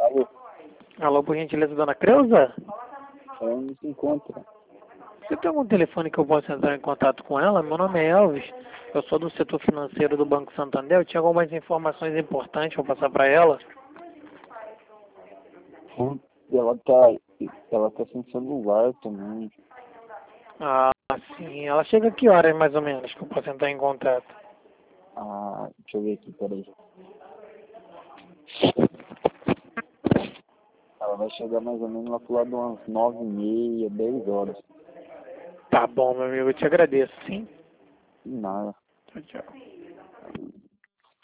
Alô, Alô, por gentileza, dona Creuza? ela não se encontra. Você tem algum telefone que eu possa entrar em contato com ela? Meu nome é Elvis, eu sou do setor financeiro do Banco Santander. Eu tinha algumas informações importantes para passar para ela. Ela tá sem celular também. Ah, sim. Ela chega a que horas, mais ou menos, que eu posso entrar em contato? Ah, deixa eu ver aqui, peraí. Ela vai chegar mais ou menos lá pro lado de umas 9h30, 10 horas. Tá bom, meu amigo, eu te agradeço, sim? Nada. Tchau, tchau.